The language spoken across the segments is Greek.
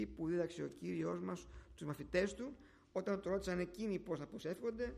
που δίδαξε ο Κύριος μας τους μαθητές του, όταν το ρώτησαν εκείνοι πώς να προσεύχονται,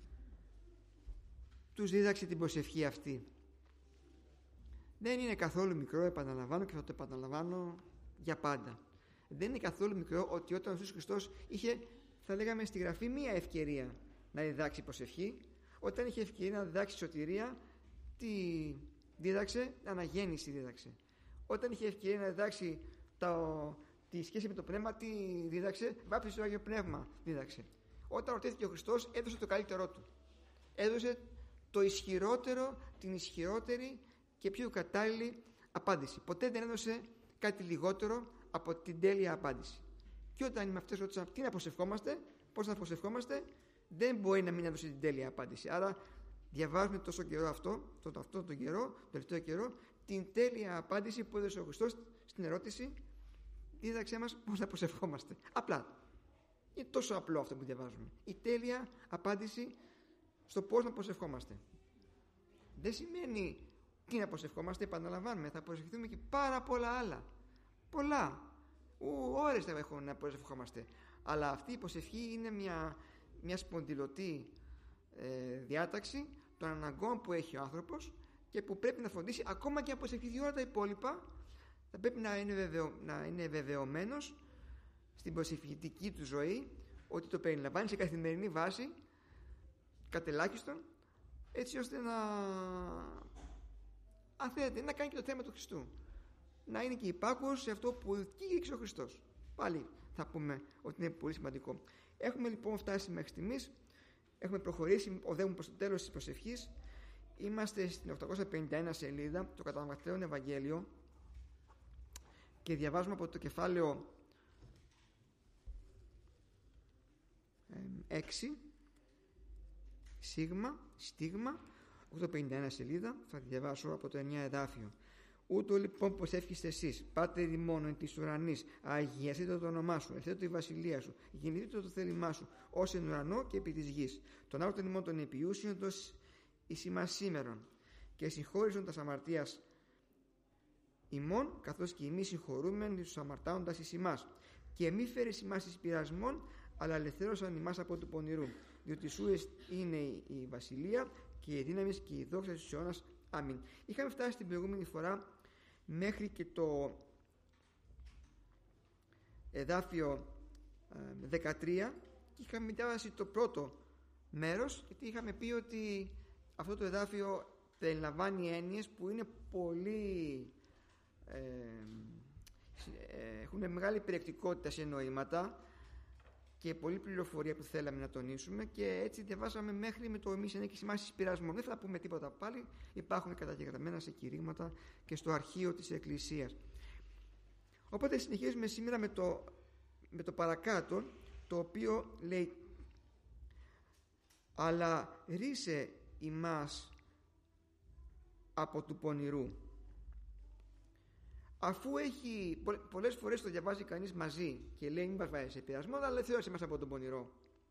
τους δίδαξε την προσευχή αυτή. Δεν είναι καθόλου μικρό, επαναλαμβάνω και θα το επαναλαμβάνω για πάντα. Δεν είναι καθόλου μικρό ότι όταν ο Ιησούς Χριστός είχε, θα λέγαμε στη Γραφή, μία ευκαιρία να διδάξει προσευχή. Όταν είχε ευκαιρία να διδάξει σωτηρία, τι δίδαξε? Αναγέννηση δίδαξε. Όταν είχε ευκαιρία να διδάξει τη σχέση με το Πνεύμα, τι δίδαξε? Βάπτιση στο Άγιο Πνεύμα δίδαξε. Όταν ρωτήθηκε ο Χριστός, έδωσε το καλύτερό του. Έδωσε το ισχυρότερο, την ισχυρότερη και πιο κατάλληλη απάντηση. Ποτέ δεν έδωσε κάτι λιγότερο από την τέλεια απάντηση. Και όταν οι μαθητές ρώτησαν τι να προσευχόμαστε, πώς να προσευχόμαστε, δεν μπορεί να μην έδωσε την τέλεια απάντηση. Άρα διαβάζουμε τόσο καιρό τον τελευταίο καιρό, την τέλεια απάντηση που έδωσε ο Χριστός στην ερώτηση, δίδαξέ μας πώς να προσευχόμαστε. Απλά. Είναι τόσο απλό αυτό που διαβάζουμε. Η τέλεια απάντηση στο πώς να προσευχόμαστε. Δεν σημαίνει τι να προσευχόμαστε, επαναλαμβάνουμε, θα προσευχηθούμε και πάρα πολλά άλλα. Πολλά. Ώρες θα έχουμε να προσευχόμαστε. Αλλά αυτή η προσευχή είναι μια σπονδυλωτή διάταξη των αναγκών που έχει ο άνθρωπος και που πρέπει να φροντίσει, ακόμα και αν προσευχηθεί όλα τα υπόλοιπα, θα πρέπει να είναι βεβαιωμένος στην προσευχητική του ζωή ότι το περιλαμβάνει σε καθημερινή βάση, κατελάχιστον, έτσι ώστε αν θέλετε, να κάνει και το θέμα του Χριστού, να είναι και υπάκουος σε αυτό που κήρυξε ο Χριστός. Πάλι θα πούμε ότι είναι πολύ σημαντικό. Έχουμε λοιπόν φτάσει μέχρι στιγμής, έχουμε προχωρήσει, οδεύουμε προς το τέλος της προσευχής. Είμαστε στην 851 σελίδα, το κατά Ματθαίον Ευαγγέλιο, και διαβάζουμε από το κεφάλαιο 6, στίγμα, 851 σελίδα, θα διαβάσω από το 9 εδάφιο. Ούτω λοιπόν προσεύχεστε εσείς, Πάτερ ημών εν της ουρανής, αγιαστείτε το όνομά σου, ελθέτω η βασιλεία σου, γεννηθείτε το θέλημά σου, ως εν ουρανό και επί της γης. Τον άρτον ημών των επιούσιοντος εις ημάς σήμερον, και συγχώρησον τας αμαρτίας ημών, καθώς και εμείς συγχωρούμεν τους αμαρτάοντας εις ημάς. Και μη φέρεις ημάς εις πειρασμόν, αλλά ελευθέρωσαν ημάς από του πονηρού. Διότι σου είναι η βασιλεία και η δύναμη και η δόξα της αιώνας. Αμήν. Είχαμε φτάσει την προηγούμενη φορά μέχρι και το εδάφιο 13 και είχαμε διάβασει το πρώτο μέρος, γιατί είχαμε πει ότι αυτό το εδάφιο περιλαμβάνει έννοιες που είναι πολύ έχουν μεγάλη περιεκτικότητα σε νοήματα και πολλή πληροφορία που θέλαμε να τονίσουμε, και έτσι διαβάσαμε μέχρι με το εμείς ενέκης ημάς πειρασμών. Δεν θα πούμε τίποτα πάλι, υπάρχουν καταγεγραμμένα σε κηρύγματα και στο αρχείο της Εκκλησίας. Οπότε συνεχίζουμε σήμερα με το παρακάτω, το οποίο λέει: αλλά ρίσε ημάς από του πονηρού. Αφού έχει πολλές φορές το διαβάζει κανείς μαζί και λέει μην μας βάζει σε πειρασμό, αλλά ελευθέρωσε μας από τον πονηρό,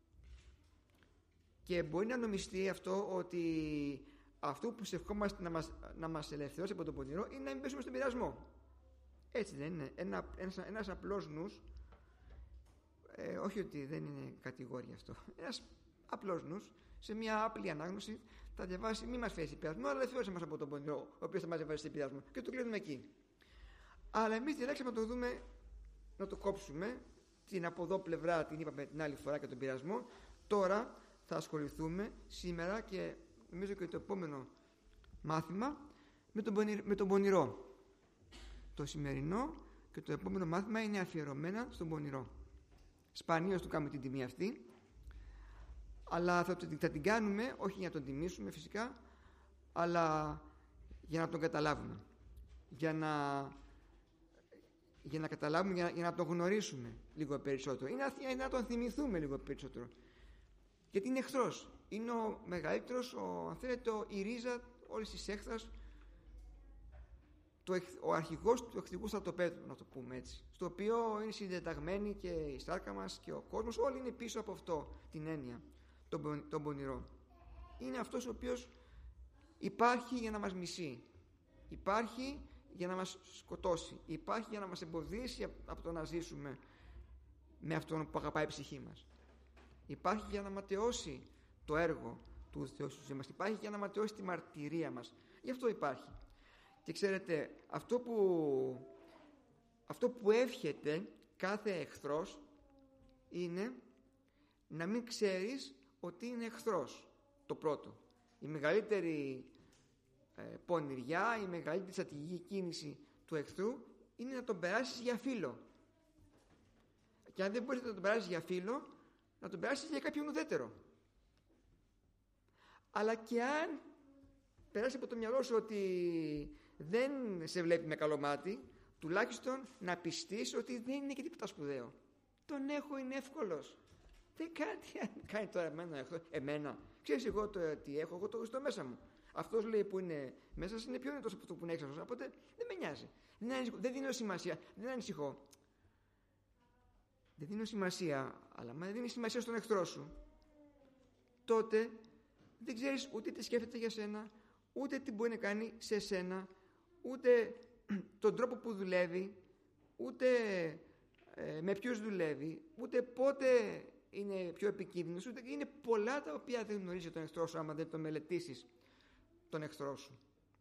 και μπορεί να νομιστεί αυτό ότι αυτό που ευχόμαστε να μας ελευθερώσει από τον πονηρό είναι να μην πέσουμε στον πειρασμό. Έτσι δεν είναι? Ένας απλός νους, όχι ότι δεν είναι κατηγόρια αυτό, ένας απλός νους σε μια απλή ανάγνωση θα διαβάσει μην μας φέρει σε πειρασμό, αλλά ελευθέρωσε μας από τον πονηρό, ο οποίος θα μας βάζει σε πειρασμό, και το κλείνουμε εκεί. Αλλά εμείς διαλέξαμε να το δούμε, να το κόψουμε. Την από εδώ πλευρά την είπαμε την άλλη φορά και τον πειρασμό. Τώρα θα ασχοληθούμε σήμερα και νομίζω και το επόμενο μάθημα με τον πονηρό. Το σημερινό και το επόμενο μάθημα είναι αφιερωμένα στον πονηρό. Σπανίως του κάνουμε την τιμή αυτή, αλλά θα την κάνουμε όχι για να τον τιμήσουμε φυσικά, αλλά για να τον καταλάβουμε, για να καταλάβουμε, για να τον γνωρίσουμε λίγο περισσότερο, ή να τον θυμηθούμε λίγο περισσότερο, γιατί είναι εχθρός, είναι ο μεγαλύτερος, αν θέλετε, η ρίζα όλης της έχθρας, ο αρχηγός του εχθρικού στρατοπέδου, να το πούμε έτσι, στο οποίο είναι συντεταγμένη και η σάρκα μας και ο κόσμος, όλοι είναι πίσω από αυτό την έννοια, τον πονηρό. Είναι αυτός ο οποίος υπάρχει για να μας μισεί, υπάρχει για να μας σκοτώσει, υπάρχει για να μας εμποδίσει από το να ζήσουμε με αυτόν που αγαπάει η ψυχή μας. Υπάρχει για να ματαιώσει το έργο του Θεού στη ζωή μας. Υπάρχει για να ματαιώσει τη μαρτυρία μας. Γι' αυτό υπάρχει. Και ξέρετε, αυτό που εύχεται κάθε εχθρός είναι να μην ξέρεις ότι είναι εχθρός. Το πρώτο. Η μεγαλύτερη πονηριά, η μεγαλύτερη στρατηγική κίνηση του εχθρού είναι να τον περάσεις για φίλο. Και αν δεν μπορείς να τον περάσεις για φίλο, να τον περάσεις για κάποιον ουδέτερο. Αλλά και αν περάσει από το μυαλό σου ότι δεν σε βλέπει με καλό μάτι, τουλάχιστον να πιστείς ότι δεν είναι και τίποτα σπουδαίο. Τον έχω, είναι εύκολος. Δεν κάνει τώρα εμένα. Ξέρεις εγώ τι έχω, εγώ το στο μέσα μου. Αυτός λέει που είναι μέσα είναι πιο νετός από αυτό που είναι έξω. Οπότε δεν με νοιάζει. Δεν δίνω σημασία. Δεν ανησυχώ. Δεν δίνω σημασία. Αλλά αν δεν δίνει σημασία στον εχθρό σου, τότε δεν ξέρεις ούτε τι σκέφτεται για σένα, ούτε τι μπορεί να κάνει σε σένα, ούτε τον τρόπο που δουλεύει, ούτε με ποιους δουλεύει, ούτε πότε είναι πιο επικίνδυνος, ούτε είναι πολλά τα οποία δεν γνωρίζει τον εχθρό σου άμα δεν το μελετήσεις τον εχθρό σου.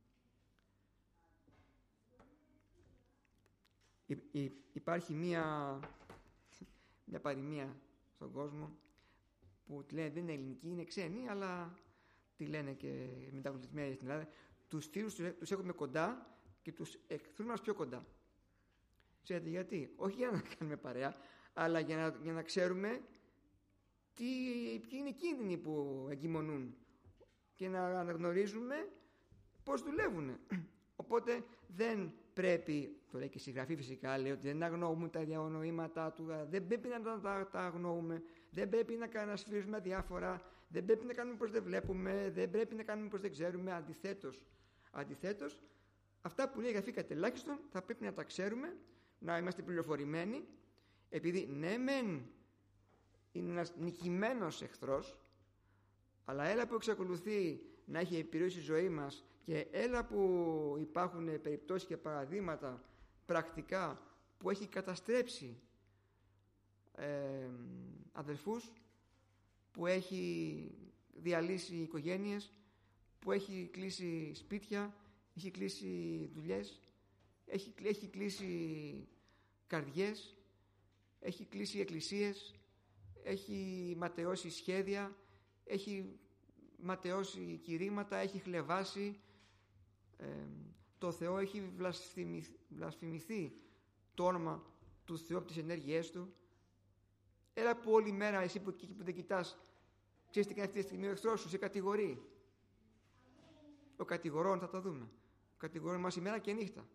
Υπάρχει μια παροιμία στον κόσμο που τη λένε δεν είναι ελληνική, είναι ξένη, αλλά τη λένε και μεταγλωτισμένη στην Ελλάδα. Τους φίλους τους έχουμε κοντά και τους εχθρούς μας πιο κοντά. Ξέρετε γιατί? Όχι για να κάνουμε παρέα, αλλά για να ξέρουμε ποιοι είναι οι κίνδυνοι που εγκυμονούν και να αναγνωρίζουμε πώς δουλεύουν. Οπότε δεν πρέπει, το λέει και η συγγραφή φυσικά, λέει ότι δεν αγνοούμε τα διανοήματά του, δεν πρέπει να τα αγνοούμε, δεν πρέπει να σφυρίζουμε διάφορα, δεν πρέπει να κάνουμε πως δεν βλέπουμε, δεν πρέπει να κάνουμε πως δεν ξέρουμε. Αντιθέτως, αυτά που λέει η γραφή κατελάχιστον θα πρέπει να τα ξέρουμε, να είμαστε πληροφορημένοι, επειδή ναι μεν είναι ένας νικημένος εχθρός, αλλά έλα που εξακολουθεί να έχει επιρροή στη ζωή μας και έλα που υπάρχουν περιπτώσεις και παραδείγματα πρακτικά που έχει καταστρέψει αδελφούς, που έχει διαλύσει οικογένειες, που έχει κλείσει σπίτια, έχει κλείσει δουλειές, έχει κλείσει καρδιές, έχει κλείσει εκκλησίες, έχει ματαιώσει σχέδια, έχει ματαιώσει κηρύγματα, έχει χλευάσει το Θεό, έχει βλασφημηθεί το όνομα του Θεού από τις ενέργειές του. Έλα που όλη μέρα εσύ που δεν κοιτάς, ξέρεις τι κάνει αυτή τη στιγμή ο εχθρός σου, σε κατηγορεί. Ο κατηγορών θα τα δούμε. Ο κατηγορών μας ημέρα και νύχτα.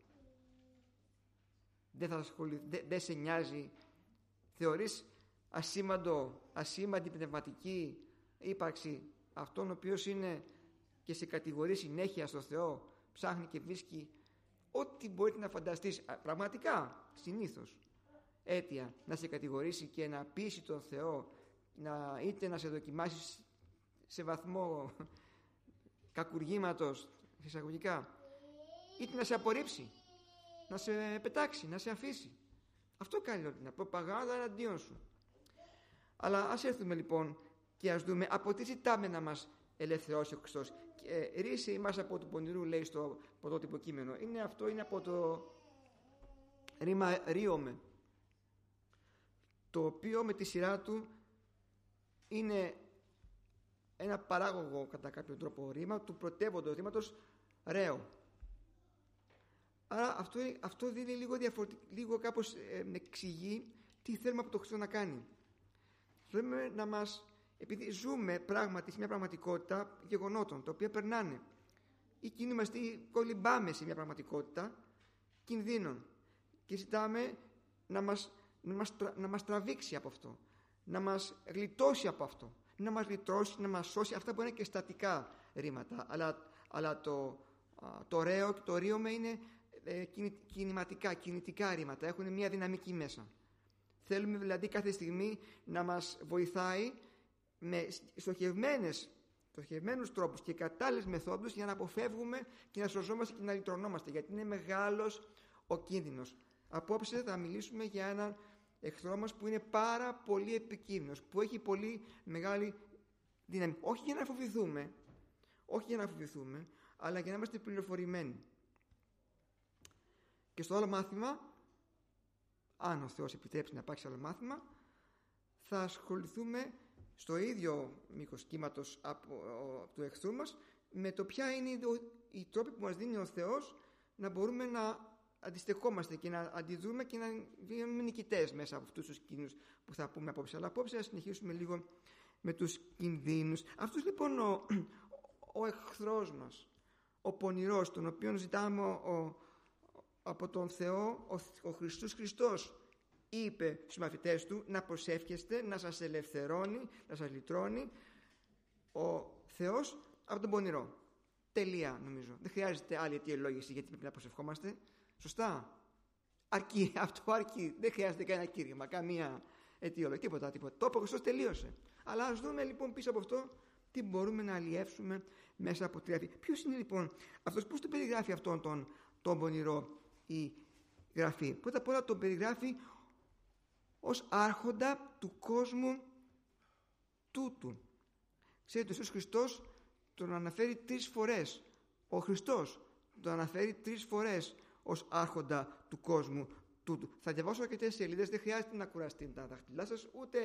Δεν σε νοιάζει, θεωρείς ασήμαντη πνευματική ύπαρξη αυτόν ο οποίος είναι και σε κατηγορεί συνέχεια στο Θεό, ψάχνει και βρίσκει ό,τι μπορείτε να φανταστείς, πραγματικά συνήθως αίτια να σε κατηγορήσει και να πείσει τον Θεό είτε να σε δοκιμάσει σε βαθμό κακουργήματος εισαγωγικά, είτε να σε απορρίψει, να σε πετάξει, να σε αφήσει. Αυτό κάνει όλη την προπαγάνδα εναντίον σου. Αλλά ας έρθουμε λοιπόν και ας δούμε από τι ζητάμε να μας ελευθερώσει ο Χριστός. Ρίσε ημάς από του πονηρού, λέει στο πρωτότυπο κείμενο. Είναι από το ρήμα ρίωμε, το οποίο με τη σειρά του είναι ένα παράγωγο κατά κάποιο τρόπο ρήμα του πρωτεύοντος ρήματος ρέω. Άρα αυτό δίνει λίγο κάπως εξηγεί τι θέλουμε από το Χριστό να κάνει. Θέλουμε να μας, επειδή ζούμε πράγματι σε μια πραγματικότητα γεγονότων τα οποία περνάνε, ή κινούμαστε ή κολυμπάμε σε μια πραγματικότητα κινδύνων και ζητάμε να μας τραβήξει από αυτό, να μας γλιτώσει από αυτό, να μας λυτρώσει, να μας σώσει. Αυτά μπορεί να είναι και στατικά ρήματα, αλλά το ρέο και το ρίωμε είναι κινητικά ρήματα, έχουν μια δυναμική μέσα. Θέλουμε δηλαδή κάθε στιγμή να μας βοηθάει με στοχευμένους τρόπους και κατάλληλες μεθόδους για να αποφεύγουμε και να σωζόμαστε και να λυτρωνόμαστε, γιατί είναι μεγάλος ο κίνδυνος. Απόψε θα μιλήσουμε για έναν εχθρό μας που είναι πάρα πολύ επικίνδυνος, που έχει πολύ μεγάλη δύναμη. Όχι για να φοβηθούμε, αλλά για να είμαστε πληροφορημένοι. Και στο άλλο μάθημα, αν ο Θεός επιτρέψει να υπάρξει άλλο μάθημα, θα ασχοληθούμε στο ίδιο μήκος κύματος του εχθρού μας με το ποια είναι οι τρόποι που μας δίνει ο Θεός να μπορούμε να αντιστεκόμαστε και να αντιδρούμε και να γίνουμε νικητές μέσα από αυτούς τους κινδύνους που θα πούμε απόψε. Αλλά απόψε θα συνεχίσουμε λίγο με τους κινδύνους. Αυτός λοιπόν ο εχθρός μας, ο πονηρός, τον οποίον ζητάμε από τον Θεό, ο Χριστός είπε στους μαθητές του να προσεύχεστε, να σας ελευθερώνει, να σας λυτρώνει ο Θεός από τον πονηρό. Τελεία, νομίζω. Δεν χρειάζεται άλλη αιτιολόγηση γιατί πρέπει να προσευχόμαστε. Σωστά. Αρκεί. Αυτό αρκεί. Δεν χρειάζεται κανένα κήρυγμα, καμία αιτιολόγηση. Τίποτα. Το είπε ο Χριστός, τελείωσε. Αλλά ας δούμε λοιπόν πίσω από αυτό τι μπορούμε να αλλιεύσουμε μέσα από τη Γραφή. Ποιος είναι λοιπόν αυτός, πώς το περιγράφει αυτόν τον πονηρό η Γραφή? Πρώτα απ' όλα τον περιγράφει ως άρχοντα του κόσμου τούτου. Ξέρετε, ο Ιησούς Χριστός τον αναφέρει 3 φορές. Ο Χριστός τον αναφέρει 3 φορές ως άρχοντα του κόσμου τούτου. Θα διαβάσω αρκετές σελίδες, δεν χρειάζεται να κουραστείτε τα δάχτυλά σας, ούτε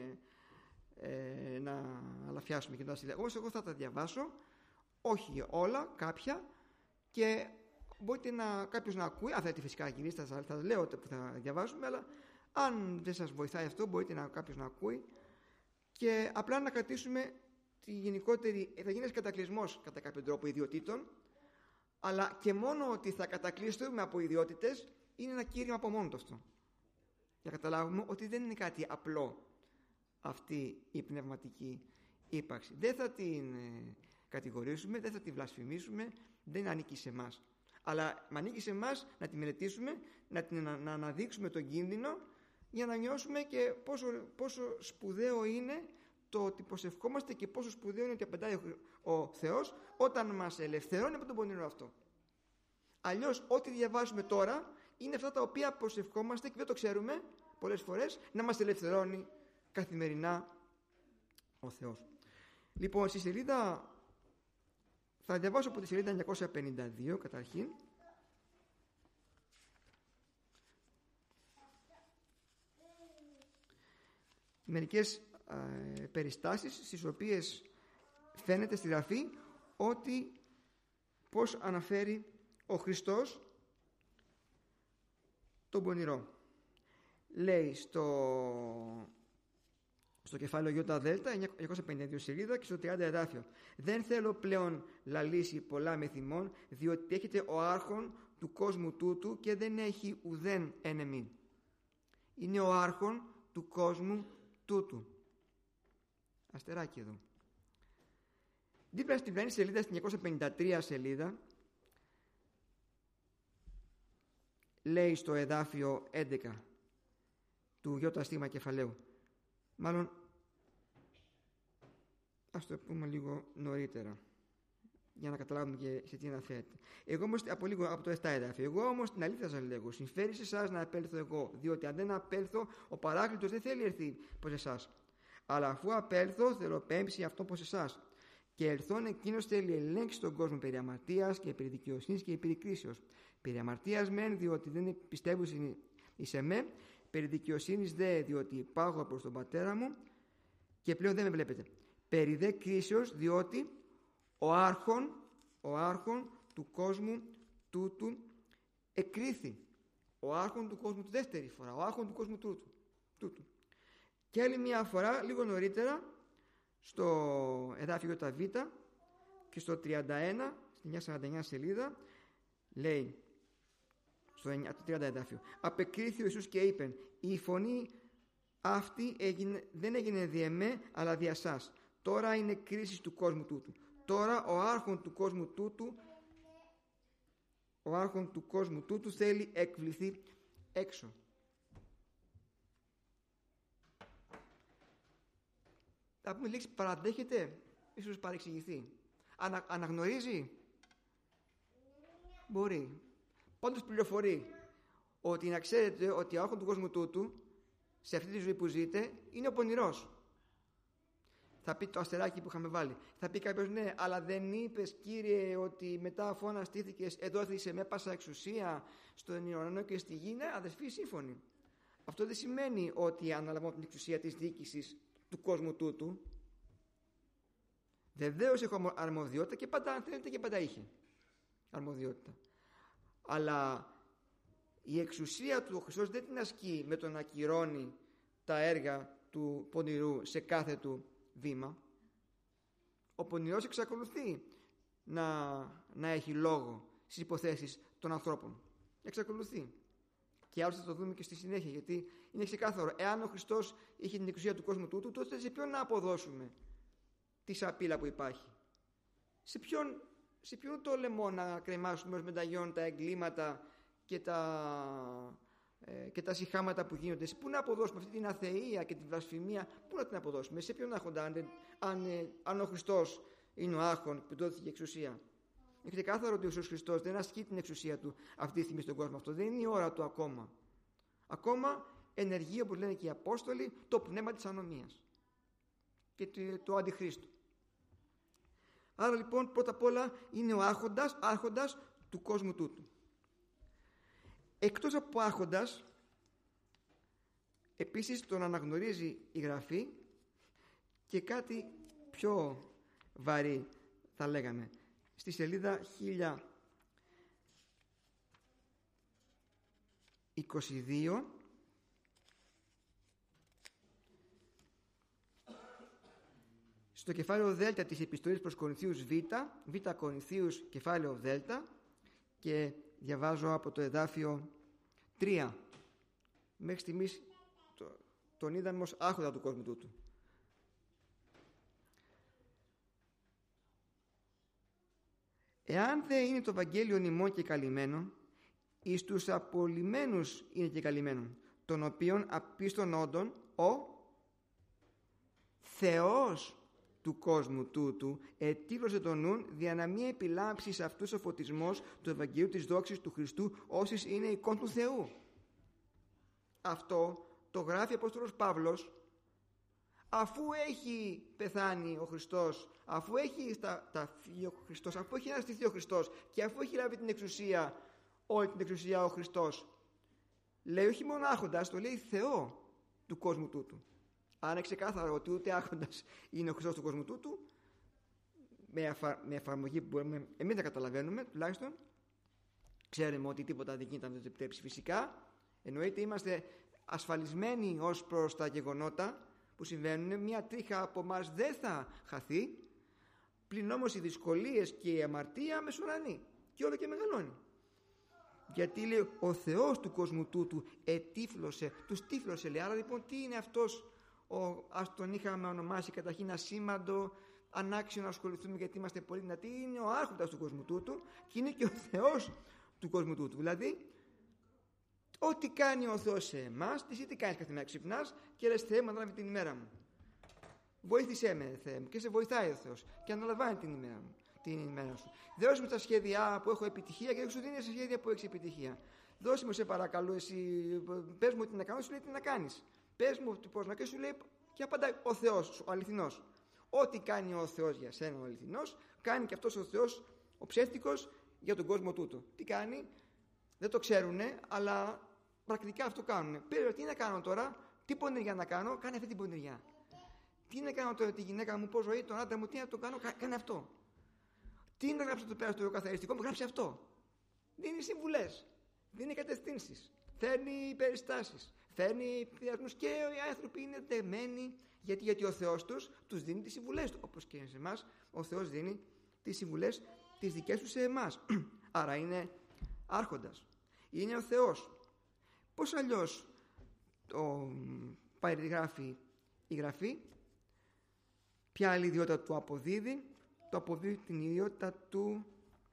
να αλαφιάσουμε και να τα όμως εγώ θα τα διαβάσω, όχι όλα, κάποια, και μπορείτε κάποιος να ακούει, αν θέλετε φυσικά γυρίστε, θα λέω που θα διαβάσουμε, αλλά αν δεν σας βοηθάει αυτό μπορείτε κάποιος να ακούει και απλά να κρατήσουμε τη γενικότερη, θα γίνει ένας κατακλυσμός κατά κάποιο τρόπο ιδιωτήτων, αλλά και μόνο ότι θα κατακλειστούμε από ιδιότητες είναι ένα κήρυγμα από μόνο του αυτό. Για να καταλάβουμε ότι δεν είναι κάτι απλό αυτή η πνευματική ύπαρξη. Δεν θα την κατηγορήσουμε, δεν θα την βλασφημίσουμε, δεν ανήκει σε εμάς. Αλλά ανήκει σε εμάς να τη μελετήσουμε, να αναδείξουμε τον κίνδυνο για να νιώσουμε και πόσο σπουδαίο είναι το ότι προσευχόμαστε και πόσο σπουδαίο είναι ότι απαντάει ο Θεός όταν μας ελευθερώνει από τον πονηρό αυτό. Αλλιώς ό,τι διαβάζουμε τώρα είναι αυτά τα οποία προσευχόμαστε και δεν το ξέρουμε πολλές φορές να μας ελευθερώνει καθημερινά ο Θεός. Λοιπόν, στη σελίδα, θα διαβάσω από τη σελίδα 952 καταρχήν. Μερικές περιστάσεις στις οποίες φαίνεται στη Γραφή ότι πώς αναφέρει ο Χριστός τον πονηρό. Λέει στο κεφάλαιο ΙΔ 952 σελίδα και στο 30 εδάφιο: «Δεν θέλω πλέον λαλήσει πολλά με θυμών, διότι έχετε ο άρχον του κόσμου τούτου και δεν έχει ουδέν εν εμήν». Είναι ο άρχον του κόσμου τούτου. Αστεράκι εδώ. Δίπλα στην πλανή σελίδα, στην 953 σελίδα, λέει στο εδάφιο 11 του ΙΣ κεφαλαίου, μάλλον ας το πούμε λίγο νωρίτερα για να καταλάβουμε και σε τι αναφέρεται. Εγώ όμως, από το 7 εδάφιο, εγώ όμως την αλήθεια σας λέγω, συμφέρει σε εσάς να απέλθω εγώ, διότι αν δεν απέλθω, ο Παράκλητος δεν θέλει έρθει προς εσάς. Αλλά αφού απέλθω, θέλω πέμψει αυτό προς εσάς. Και ερθών εκείνος θέλει ελέγξει τον κόσμο περί αμαρτίας και περί δικαιοσύνης και περί κρίσεως. Περί αμαρτίας μεν, διότι δεν πιστεύουν εις εμέ, περί δικαιοσύνης δε, διότι πάγω προς τον πατέρα μου και πλέον δεν με βλέπετε. Περί δε κρίσεως, διότι ο άρχον του κόσμου τούτου εκρίθη. Ο άρχον του κόσμου του, δεύτερη φορά, ο άρχον του κόσμου τούτου. Και άλλη μια φορά, λίγο νωρίτερα, στο εδάφιο ΙΒ και στο 31, στη 949 σελίδα, λέει, στο 30 εδάφιο, «Απεκρίθη ο Ιησούς και είπεν, η φωνή αυτή δεν έγινε δι' εμέ, αλλά δια σας. Τώρα είναι κρίση του κόσμου τούτου. Τώρα ο άρχον του κόσμου τούτου θέλει εκβληθεί έξω». Θα πούμε λέξη παραδέχεται, ίσως παρεξηγηθεί. Αναγνωρίζει, μπορεί. Πάντως πληροφορεί ότι να ξέρετε ότι ο άρχον του κόσμου τούτου σε αυτή τη ζωή που ζείτε είναι ο πονηρός. Θα πει το αστεράκι που είχαμε βάλει. Θα πει κάποιος, ναι, αλλά δεν είπες, Κύριε, ότι μετά αφού αναστήθηκες εδόθησε με πάσα εξουσία στον ουρανό και στη γη? Ναι, αδερφοί, σύμφωνοι. Αυτό δεν σημαίνει ότι αναλαμβάνω την εξουσία της διοίκησης του κόσμου τούτου. Βεβαίως έχω αρμοδιότητα και πάντα, αν θέλετε, και πάντα είχε αρμοδιότητα. Αλλά η εξουσία του ο Χριστός δεν την ασκεί με το να ακυρώνει τα έργα του πονηρού σε κάθε του βήμα. Ο πονηρός εξακολουθεί να έχει λόγο στις υποθέσεις των ανθρώπων. Εξακολουθεί. Και άλλωστε θα το δούμε και στη συνέχεια, γιατί είναι ξεκάθαρο. Εάν ο Χριστός είχε την εξουσία του κόσμου τούτου, τότε σε ποιον να αποδώσουμε τη σαπίλα που υπάρχει? Σε ποιον το λαιμό να κρεμάσουμε ως μεταγιών τα εγκλήματα και τα σιχάματα που γίνονται? Πού να αποδώσουμε αυτή την αθεεία και την βλασφημία? Πού να την αποδώσουμε? Σε ποιον άρχοντα, αν ο Χριστός είναι ο άρχον που δόθηκε εξουσία? Είναι ξεκάθαρο ότι ο Ιησούς Χριστός δεν ασκεί την εξουσία του αυτή τη στιγμή στον κόσμο. Αυτό δεν είναι η ώρα του ακόμα. Ακόμα ενεργεί, όπως λένε και οι Απόστολοι, το πνεύμα της ανομίας και το αντιχρίστου. Άρα λοιπόν πρώτα απ' όλα είναι ο άρχοντας του κόσμου τούτου. Εκτός από άρχοντας, επίσης τον αναγνωρίζει η Γραφή και κάτι πιο βαρύ, θα λέγαμε. Στη σελίδα 1022 στο κεφάλαιο Δέλτα της επιστολής προς Κορινθίους Β Κορινθίους κεφάλαιο Δέλτα, και διαβάζω από το εδάφιο 3. Μέχρι στιγμής τον είδαμε ως άρχοντα του κόσμου τούτου. Εάν δεν είναι το Ευαγγέλιο ημών και καλυμμένο, εις τους απολυμμένους είναι και καλυμμένο, των οποίων απίστων όντων ο Θεός του κόσμου τούτου ετήλωσε τον νουν δια να μην επιλάμψει σε αυτούς ο φωτισμός του Ευαγγελίου της δόξης του Χριστού όσοι είναι εικόν του Θεού. Αυτό το γράφει ο Απόστολος Παύλος αφού έχει πεθάνει ο Χριστός, αφού έχει ταφεί ο Χριστός, αφού έχει αναστηθεί ο Χριστός και αφού έχει λάβει την εξουσία, όλη την εξουσία ο Χριστός. Λέει όχι μόνο άρχοντας, το λέει Θεό του κόσμου τούτου. Άρα είναι ξεκάθαρο ότι ούτε άρχοντας είναι ο Χριστός του κόσμου τούτου, με εφαρμογή που μπορούμε εμείς να καταλαβαίνουμε, τουλάχιστον ξέρουμε ότι τίποτα δεν γίνεται να το επιτρέψει φυσικά. Εννοείται είμαστε ασφαλισμένοι ως προς τα γεγονότα που συμβαίνουν, μια τρίχα από εμάς δεν θα χαθεί, πλην όμως οι δυσκολίες και η αμαρτία μεσουρανεί και όλο και μεγαλώνει. Γιατί λέει ο Θεός του κόσμου τούτου ετύφλωσε, τους τύφλωσε, λέει. Άρα λοιπόν τι είναι αυτός ας τον είχαμε ονομάσει καταρχήν ασήμαντο, ανάξιο να ασχοληθούμε γιατί είμαστε πολύ δυνατοί? Είναι ο άρχοντας του κόσμου τούτου και είναι και ο Θεός του κόσμου τούτου. Δηλαδή ό,τι κάνει ο Θεός σε εμάς, εσύ τι κάνεις? Καθημερινά ξυπνάς και λες Θεέ μου, αναλάβει την ημέρα μου, βοήθησέ με Θεέ μου, και σε βοηθάει ο Θεός και αναλαμβάνει την ημέρα μου, την ημέρα σου. Δώσε μου τα σχέδια που έχω επιτυχία και δεν σου δίνει σε σχέδια που έχεις επιτυχία. Δώσε μου σε παρακαλώ εσύ, πες μου τι να κάνω, σου λέει τι να κάνεις. Πες μου πώς να, και σου λέει και απαντάει ο Θεός, ο αληθινός. Ό,τι κάνει ο Θεός για σένα ο αληθινός, κάνει και αυτός ο Θεός ο ψεύτικος για τον κόσμο τούτο. Τι κάνει? Δεν το ξέρουνε, αλλά πρακτικά αυτό κάνουνε. Πέρα, τι να κάνω τώρα, τι πονηριά να κάνω, κάνε αυτή την πονηριά. Τι να κάνω τώρα τη γυναίκα μου, πώς ζωή, τον άντρα μου, τι να το κάνω, κάνε αυτό. Τι να γράψω το πέρα στο καθαριστικό μου, γράψε αυτό. Δίνει συμβουλές, δίνει κατευθύνσεις, φέρνει περιστάσεις, φέρνει πιασμούς και οι άνθρωποι είναι δεμένοι γιατί ο Θεός τους δίνει τις συμβουλές του. Όπως και σε εμάς, ο Θεός δίνει τις συμβουλές τις δικές του σε εμάς. Άρα είναι άρχοντας. Είναι ο Θεός. Πώς αλλιώς το περιγράφει η Γραφή? Ποια άλλη ιδιότητα του αποδίδει? Το αποδίδει την ιδιότητα του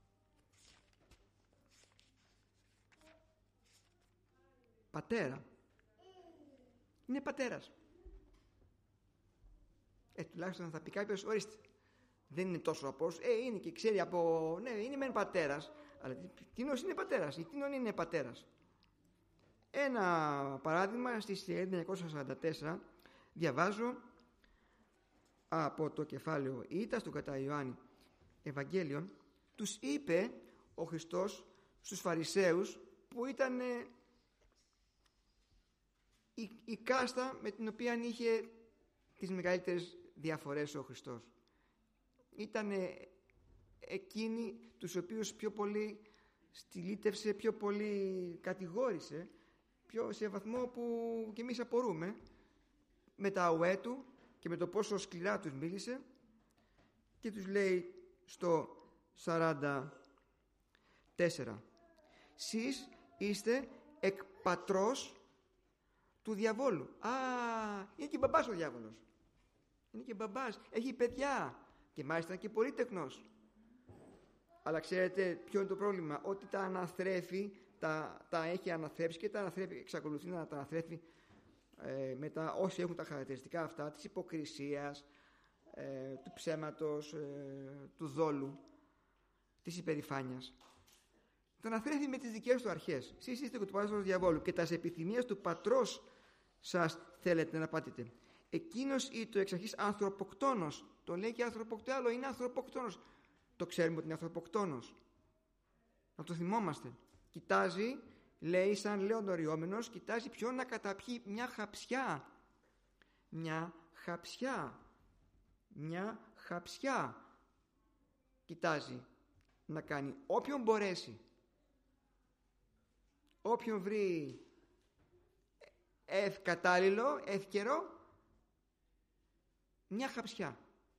πατέρα. Είναι πατέρας. Τουλάχιστον θα πει κάποιος, ορίστε, δεν είναι τόσο απός, είναι και ξέρει από, ναι, είναι μεν πατέρας, αλλά τίνος είναι πατέρας, η τίνον είναι πατέρας. Ένα παράδειγμα, στη σελίδα 944 διαβάζω από το κεφάλαιο Ήτα στον κατά Ιωάννη Ευαγγέλιον. Τους είπε ο Χριστός στους Φαρισαίους, που ήταν η κάστα με την οποία είχε τις μεγαλύτερες διαφορές ο Χριστός. Ήταν εκείνοι τους οποίους πιο πολύ στυλίτευσε, πιο πολύ κατηγόρησε, πιο σε βαθμό που και εμείς απορούμε, με τα ουέ του και με το πόσο σκληρά τους μίλησε, και τους λέει στο 44: «Σεις είστε εκ πατρός του διαβόλου». Είναι και μπαμπάς ο διάβολος. Είναι και μπαμπάς, έχει παιδιά και μάλιστα και πολύτεκνος. Αλλά ξέρετε ποιο είναι το πρόβλημα? Ότι τα αναθρέφει, τα έχει αναθρέψει και τα αναθρέφει, εξακολουθεί να τα αναθρέφει μετά όσοι έχουν τα χαρακτηριστικά αυτά της υποκρισίας, του ψέματος, του δόλου, της υπερηφάνειας. Τα αναθρέφει με τις δικές του αρχές. Εσείς είστε του πατρός του διαβόλου και τας επιθυμίες του πατρός σας θέλετε να πάτετε. Εκείνος ή το εξ αρχής ανθρωποκτόνος. Το λέει και ανθρωποκτόνο, είναι ανθρωποκτόνος. Το ξέρουμε ότι είναι ανθρωποκτόνος. Να το θυμόμαστε. Κοιτάζει, λέει, σαν λέον οριόμενος, κοιτάζει ποιον να καταπιεί. Μια χαψιά. Μια χαψιά. Μια χαψιά. Κοιτάζει να κάνει. Όποιον μπορέσει. Όποιον βρει κατάλληλο, ευκαιρό, μια χαψιά.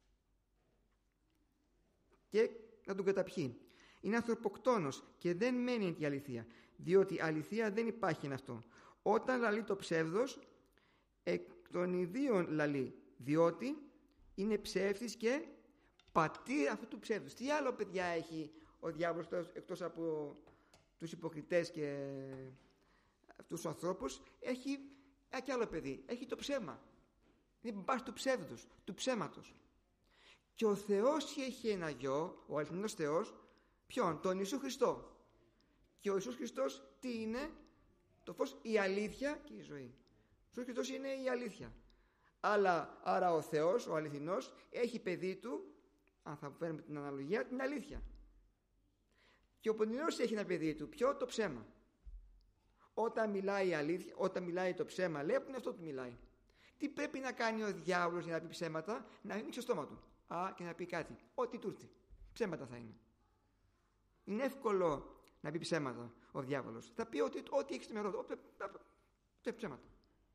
Και να τον καταπιεί. Είναι ανθρωποκτόνος και δεν μένει την αλήθεια, διότι αλήθεια δεν υπάρχει εν αυτό. Όταν λαλεί το ψεύδος, εκ των ιδίων λαλεί, διότι είναι ψεύτης και πατήρ αυτού του ψεύδους. Τι άλλο, παιδιά, έχει ο διάβολος εκτός από τους υποκριτές και αυτούς τους ανθρώπους? Έχει και άλλο παιδί, έχει το ψέμα. Είναι μπας του ψεύδους, του ψέματος. Και ο Θεός έχει ένα γιο, ο αληθινός Θεός, ποιον? Τον Ιησού Χριστό. Και ο Ιησούς Χριστός τι είναι? Το φως, η αλήθεια και η ζωή. Ο Ιησούς Χριστός είναι η αλήθεια. Άρα ο Θεός, ο αληθινός, έχει παιδί του, αν θα φέρουμε την αναλογία, την αλήθεια. Και ο πονηρός έχει ένα παιδί του, ποιο? Το ψέμα. Όταν μιλάει η αλήθεια, όταν μιλάει το ψέμα, λέει που είναι αυτό που μιλάει. Τι πρέπει να κάνει ο διάβολος για να πει ψέματα? Να ανοίξει το στόμα του και να πει κάτι. Ό,τι του έρθει. Ψέματα θα είναι. Είναι εύκολο να πει ψέματα ο διάβολος. Θα πει ό,τι έχει στο μυαλό του. Ψέματα.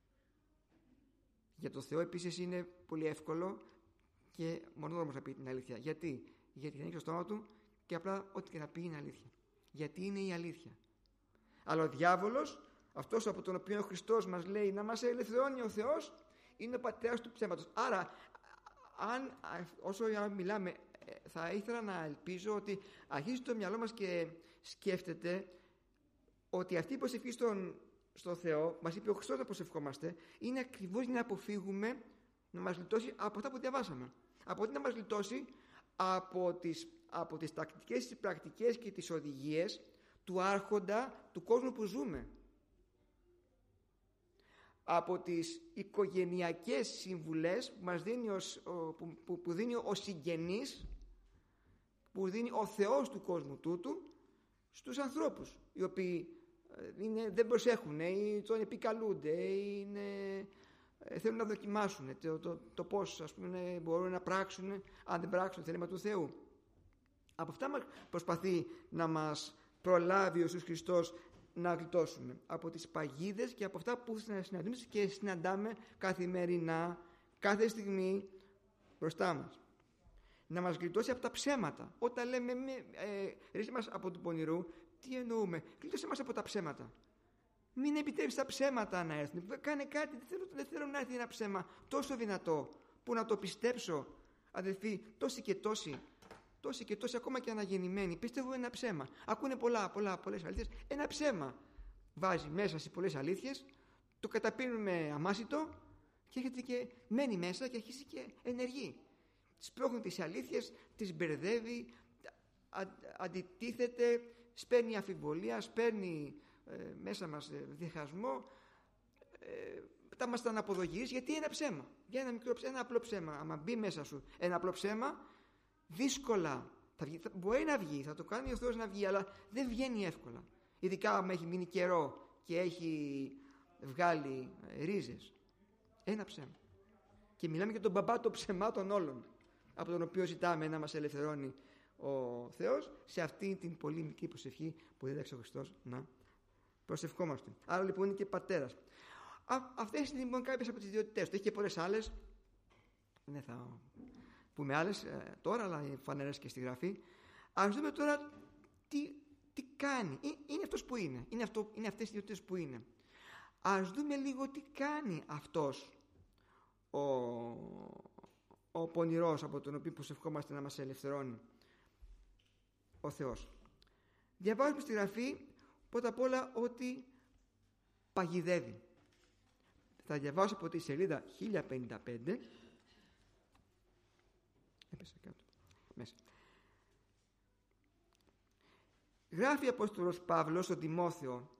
Για το Θεό επίσης είναι πολύ εύκολο και μονόδρομος να πει την αλήθεια. Γιατί θα ανοίξει το στόμα του και απλά ό,τι και να πει είναι αλήθεια. Γιατί είναι η αλήθεια. Αλλά ο διάβολος, αυτός από τον οποίο ο Χριστός μας λέει να μας ελευθερώνει ο Θεός, είναι ο πατέρας του ψέματος. Άρα, όσο μιλάμε, θα ήθελα να ελπίζω ότι αρχίζει το μυαλό μας και σκέφτεται ότι αυτή η προσευχή στον Θεό, μας είπε ο Χριστός να προσευχόμαστε, είναι ακριβώς για να αποφύγουμε να μας λιτώσει από αυτά που διαβάσαμε. Από ότι να μας λιτώσει από τις τακτικές, τις πρακτικές και τις οδηγίες του άρχοντα του κόσμου που ζούμε. Από τις οικογενειακές συμβουλές που μας δίνει που δίνει ο συγγενής, που δίνει ο Θεός του κόσμου τούτου στους ανθρώπους, οι οποίοι δεν προσέχουν ή τον επικαλούνται ή θέλουν να δοκιμάσουν το πώς, ας πούμε, μπορούν να πράξουν, αν δεν πράξουν θέλημα του Θεού. Από αυτά προσπαθεί να μας προλάβει ο Ιησούς Χριστός να γλιτώσουμε, από τις παγίδες και από αυτά που συναντούμε και συναντάμε καθημερινά, κάθε στιγμή μπροστά μας. Να μας γλιτώσει από τα ψέματα. Όταν λέμε ρίστε μας από του πονηρού, τι εννοούμε? Γλιτώσε μας από τα ψέματα. Μην επιτρέψεις τα ψέματα να έρθουν. Κάνε κάτι, δεν θέλω να έρθει ένα ψέμα τόσο δυνατό που να το πιστέψω. Αδελφοί, τόσοι και τόσοι ακόμα και αναγεννημένοι πιστεύουν ένα ψέμα. Ακούνε πολλές αλήθειες. Ένα ψέμα βάζει μέσα σε πολλές αλήθειες, το καταπίνουμε αμάσιτο και έρχεται και μένει μέσα και αρχίζει και ενεργεί. Σπρώχνει τις αλήθειες, τις μπερδεύει, αντιτίθεται, σπέρνει αφιβολία, σπέρνει μέσα μας διχασμό, τα μας τα αναποδογυρίζει, γιατί είναι ψέμα. Για ένα απλό ψέμα. Άμα μπει μέσα σου ένα απλό ψέμα, δύσκολα μπορεί να βγει, θα το κάνει ο Θεός να βγει, αλλά δεν βγαίνει εύκολα. Ειδικά άμα έχει μείνει καιρό και έχει βγάλει ρίζες. Ένα ψέμα. Και μιλάμε για τον μπαμπά των ψεμάτων όλων, από τον οποίο ζητάμε να μας ελευθερώνει ο Θεός, σε αυτή την πολύ μικρή προσευχή που δίδαξε ο Χριστός να προσευχόμαστε. Άρα λοιπόν είναι και πατέρας. Αυτές είναι λοιπόν κάποιες από τις ιδιότητές του. Έχει και πολλές άλλες. Δεν θα πούμε άλλες τώρα, αλλά είναι φανερές και στη Γραφή. Ας δούμε τώρα τι κάνει. Είναι αυτός που είναι. Είναι αυτές οι ιδιότητες που είναι. Ας δούμε λίγο τι κάνει αυτός ο πονηρός, από τον οποίο προσευχόμαστε να μας ελευθερώνει ο Θεός. Διαβάζουμε στη Γραφή πρώτα απ' όλα ότι παγιδεύει. Θα διαβάσω από τη σελίδα 1055. Έπεσε κάτω. Μέσα. Γράφει ο Απόστολος Παύλος στον Τιμόθεο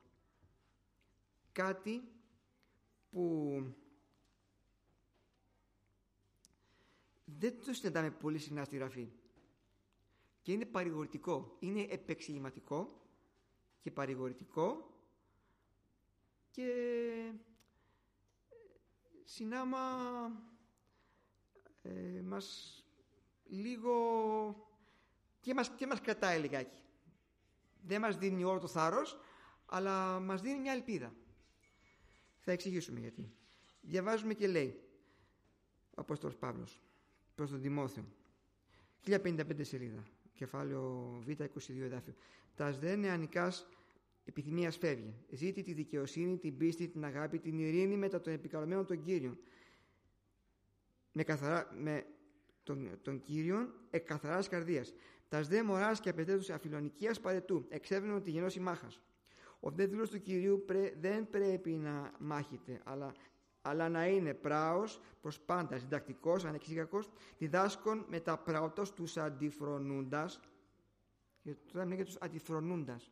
κάτι που δεν το συναντάμε πολύ συχνά στη Γραφή. Και είναι παρηγορητικό. Είναι επεξηγηματικό και παρηγορητικό και συνάμα μας λίγο και μας κρατάει λιγάκι. Δεν μας δίνει όλο το θάρρος, αλλά μας δίνει μια ελπίδα. Θα εξηγήσουμε γιατί. Διαβάζουμε και λέει ο Απόστολος Παύλος προς τον Τιμόθεο, 1055 σελίδα, κεφάλαιο Β, 22 εδάφιο. Τας δε νεανικάς επιθυμίας φεύγει. Ζήτη τη δικαιοσύνη, την πίστη, την αγάπη, την ειρήνη μετά των επικαλωμένων των Κύριων. Με τον Κύριον εκκαθαράς καρδίας. Τας δε μωράς και απαιτέτους αφιλονικίας παρετού, εξέβαινον τη γενώση μάχας. Ο δε δούλος του Κυρίου δεν πρέπει να μάχεται, αλλά να είναι πράος προς πάντα, συντακτικός, ανεξήγακος, διδάσκων με τα πράωτος τους αντιφρονούντας. Και τώρα μιλάμε για τους αντιφρονούντας.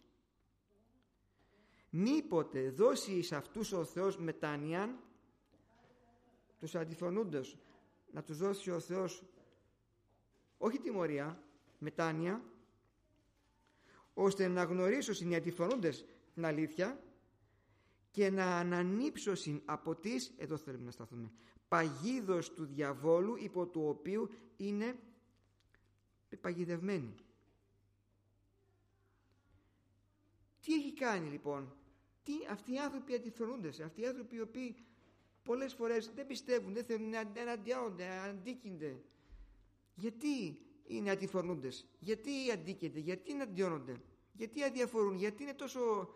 Μήποτε δώσει εις αυτούς ο Θεός μετάνοιαν, τους αντιφρονούντας, να τους δώσει ο Θεός όχι τιμωρία, μετάνοια, ώστε να γνωρίσουν οι αντιφρονούντες την αλήθεια και να ανανύψωσιν από τις, εδώ θέλουμε να σταθούμε, παγίδος του διαβόλου, υπό του οποίου είναι παγιδευμένοι. Τι έχει κάνει λοιπόν αυτοί οι άνθρωποι αντιφρονούντες, αυτοί οι άνθρωποι οι οποίοι πολλές φορές δεν πιστεύουν, δεν θέλουν να εναντιώνονται, αντίκυνται. Γιατί είναι αντιφρονούντες, γιατί αντίκυνται, γιατί εναντιώνονται, γιατί αδιαφορούν, γιατί είναι τόσο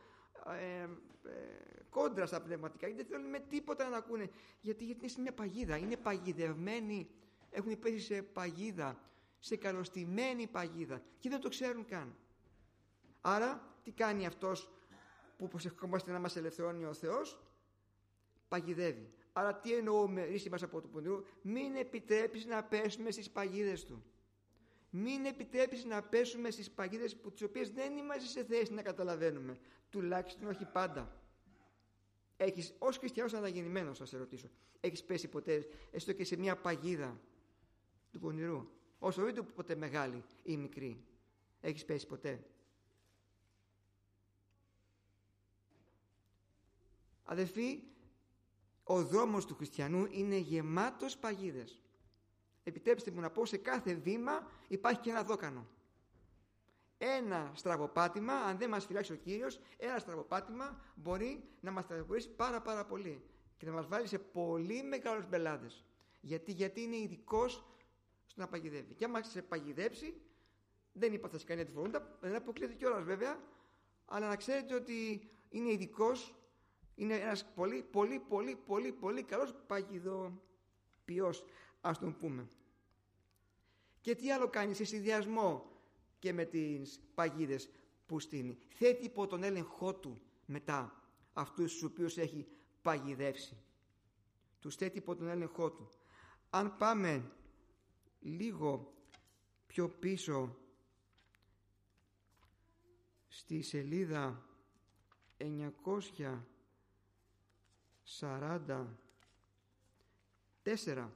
κόντρα στα πνευματικά, γιατί δεν θέλουν με τίποτα να ακούνε, γιατί είναι σε μια παγίδα, είναι παγιδευμένοι, έχουν πέσει σε παγίδα, σε καλωστημένη παγίδα και δεν το ξέρουν καν. Άρα τι κάνει αυτός που προσευχόμαστε να μας ελευθερώνει ο Θεός? Παγιδεύει. Άρα τι εννοούμε, ρίση μας από του πονηρού? Μην επιτρέψεις να πέσουμε στις παγίδες του. Μην επιτρέψεις να πέσουμε στις παγίδες τις οποίες δεν είμαστε σε θέση να καταλαβαίνουμε, τουλάχιστον όχι πάντα. Έχεις, ως χριστιανός αναγεννημένος, θα σε ρωτήσω, έχεις πέσει ποτέ έστω και σε μια παγίδα του πονηρού, όσο είτε ποτέ μεγάλη ή μικρή? Έχεις πέσει ποτέ? Αδελφοί, ο δρόμος του χριστιανού είναι γεμάτος παγίδες. Επιτρέψτε μου να πω, σε κάθε βήμα υπάρχει και ένα δόκανο. Ένα στραβοπάτημα, αν δεν μας φυλάξει ο Κύριος, ένα στραβοπάτημα μπορεί να μας ταλαιπωρήσει πάρα πολύ και να μας βάλει σε πολύ μεγάλους μπελάδες. Γιατί είναι ειδικός στο να παγιδεύει. Και άμα σε παγιδέψει, δεν είπα θα σε κάνει αντιφρονούντα, δεν αποκλείεται κιόλας βέβαια, αλλά να ξέρετε ότι είναι ειδικός, είναι ένας πολύ καλός παγιδοποιός, ας τον πούμε. Και τι άλλο κάνει σε συνδυασμό και με τις παγίδες που στείνει? Θέτει υπό τον έλεγχό του μετά αυτούς τους οποίους έχει παγιδεύσει. Τους θέτει υπό τον έλεγχό του. Αν πάμε λίγο πιο πίσω στη σελίδα 1944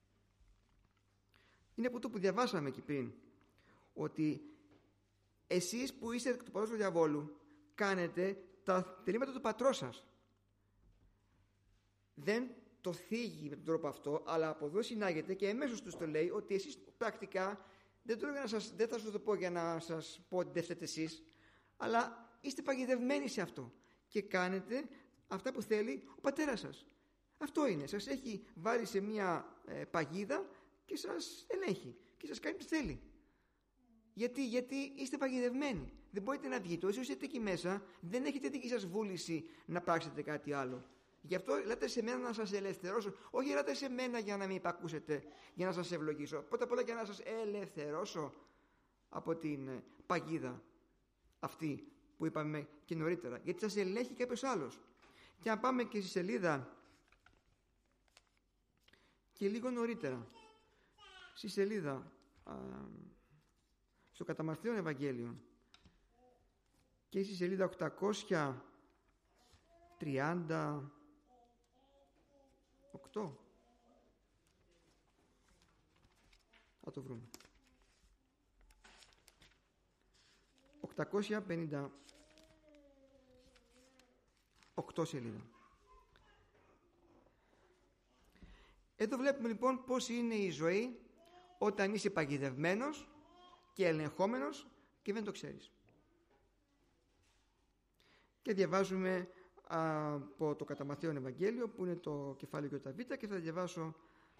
είναι από το που διαβάσαμε εκεί πριν, ότι εσείς που είστε εκ του πατρός του διαβόλου κάνετε τα θελήματα του πατρός σας. Δεν το θίγει με τον τρόπο αυτό, αλλά από εδώ συνάγεται και εμέσως τους το λέει ότι εσείς πρακτικά δεν θα σας το πω για να σας πω ότι δεν φταίτε εσείς, αλλά είστε παγιδευμένοι σε αυτό και κάνετε αυτά που θέλει ο πατέρας σας. Αυτό είναι, σας έχει βάλει σε μια παγίδα και σας ελέγχει και σας κάνει τι θέλει. Γιατί είστε παγιδευμένοι. Δεν μπορείτε να βγείτε. Όσοι είστε εκεί μέσα, δεν έχετε δική σας βούληση να πράξετε κάτι άλλο. Γι' αυτό λέτε σε μένα να σας ελευθερώσω. Όχι, λέτε σε μένα για να με υπακούσετε, για να σας ευλογήσω. Πρώτα απ' όλα για να σας ελευθερώσω από την παγίδα αυτή που είπαμε και νωρίτερα. Γιατί σας ελέγχει κάποιος άλλος. Και αν πάμε και στη σελίδα και λίγο νωρίτερα, στη σελίδα στο κατά Μαθαίον Ευαγγέλιο και στη σελίδα 838 θα το βρούμε, 858 σελίδα. Εδώ βλέπουμε λοιπόν πώς είναι η ζωή όταν είσαι παγιδευμένος και ελεγχόμενος και δεν το ξέρεις. Και διαβάζουμε από το κατά Μαθαίον Ευαγγέλιο, που είναι το κεφάλαιο Β, και θα διαβάσω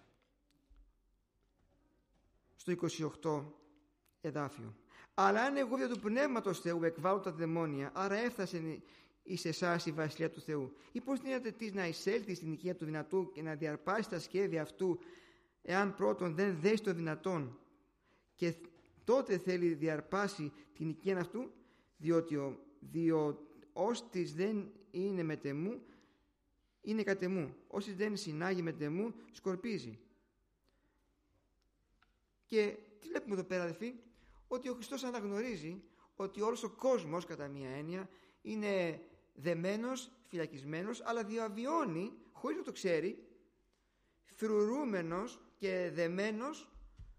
στο 28 εδάφιο. Αλλά αν εγώ δια του Πνεύματος Θεού εκβάλλω τα δαιμόνια, άρα έφτασε εις εσάς η βασιλεία του Θεού. Ή πώς δίνεται της να εισέλθει στην οικία του δυνατού και να διαρπάσει τα σχέδια αυτού, εάν πρώτον δεν δέσει το δυνατόν και τότε θέλει διαρπάσει την οικία αυτού, διότι όστις δεν είναι μετεμού, είναι κατεμού. Όσις δεν συνάγει μετεμού, σκορπίζει. Και τι βλέπουμε εδώ πέρα, αδελφοί? Ότι ο Χριστός αναγνωρίζει ότι όλος ο κόσμος, κατά μία έννοια, είναι δεμένος, φυλακισμένος, αλλά διαβιώνει, χωρίς να το ξέρει, φρουρούμενος και δεμένος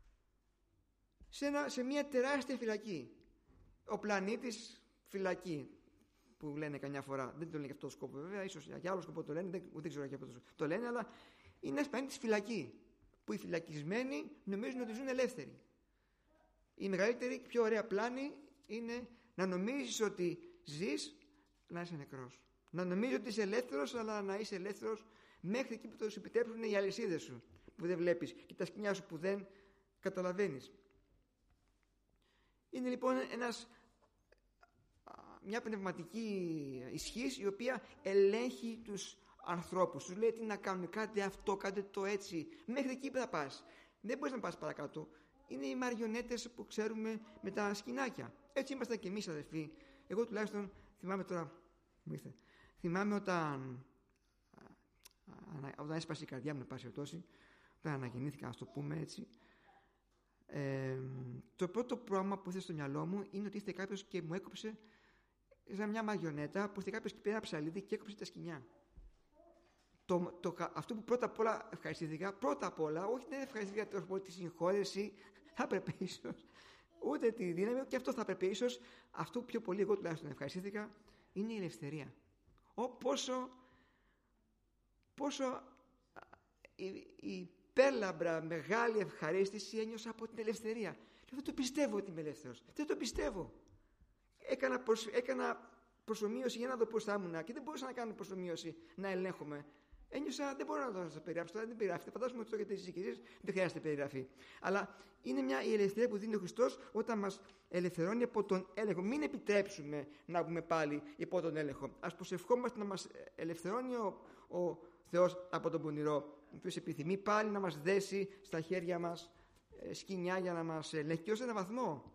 σε μια τεράστια φυλακή. Ο πλανήτης φυλακή, που λένε καμιά φορά. Δεν το λένε για αυτό το σκοπό, βέβαια, ίσως για άλλο σκοπό το λένε, δεν ξέρω για αυτό το λένε, αλλά είναι ένας πλανήτης φυλακή, που οι φυλακισμένοι νομίζουν ότι ζουν ελεύθεροι. Η μεγαλύτερη και πιο ωραία πλάνη είναι να νομίζεις ότι ζεις, να είσαι νεκρός. Να νομίζεις ότι είσαι ελεύθερος, αλλά να είσαι ελεύθερος μέχρι εκεί που θα σου επιτρέψουν οι αλυσίδες σου, που δεν βλέπεις, και τα σκοινιά σου που δεν καταλαβαίνεις. Είναι λοιπόν μια πνευματική ισχύς η οποία ελέγχει τους ανθρώπους. Τους λέει τι να κάνουν, κάντε αυτό, κάντε το έτσι. Μέχρι εκεί που θα πας. Δεν μπορείς να πας παρακάτω. Είναι οι μαριονέτες που ξέρουμε με τα σκηνάκια. Έτσι είμαστε και εμείς, αδελφοί. Εγώ τουλάχιστον θυμάμαι τώρα, θυμάμαι όταν έσπασε η καρδιά μου, να πάσει τόση, όταν αναγεννήθηκα, να το πούμε έτσι. Το πρώτο πράγμα που ήρθε στο μυαλό μου είναι ότι ήρθε κάποιος και μου έκοψε, σαν μια μαριονέτα, που ήρθε κάποιος και πήρε ένα ψαλίδι και έκοψε τα σκοινιά. Αυτό που πρώτα απ' όλα ευχαριστήθηκα, πρώτα απ' όλα, όχι δεν ευχαριστήθηκα τόσο τη συγχώρεση, θα έπρεπε ίσως, ούτε τη δύναμη, και αυτό θα έπρεπε ίσως, αυτό που πιο πολύ εγώ τουλάχιστον ευχαριστήθηκα, είναι η ελευθερία. Πόσο η υπέρλαμπρα μεγάλη ευχαρίστηση ένιωσα από την ελευθερία. Δεν το πιστεύω ότι είμαι ελεύθερος. Δεν το πιστεύω. Έκανα προσομοίωση για να δω πώς θα ήμουν και δεν μπορούσα να κάνω προσομοίωση, να ελέγχομαι. Ένιωσα, δεν μπορώ να το περιγράψω, δεν περιγράφεται. Φαντάζομαι ότι το έχετε εσείς και εσείς, δεν χρειάζεται περιγραφή. Αλλά είναι η ελευθερία που δίνει ο Χριστός όταν μας ελευθερώνει από τον έλεγχο. Μην επιτρέψουμε να βγούμε πάλι υπό τον έλεγχο. Ας προσευχόμαστε να μας ελευθερώνει ο Θεός από τον πονηρό, ο οποίος επιθυμεί πάλι να μας δέσει στα χέρια μας σκοινιά για να μας ελέγχει. Και ως έναν βαθμό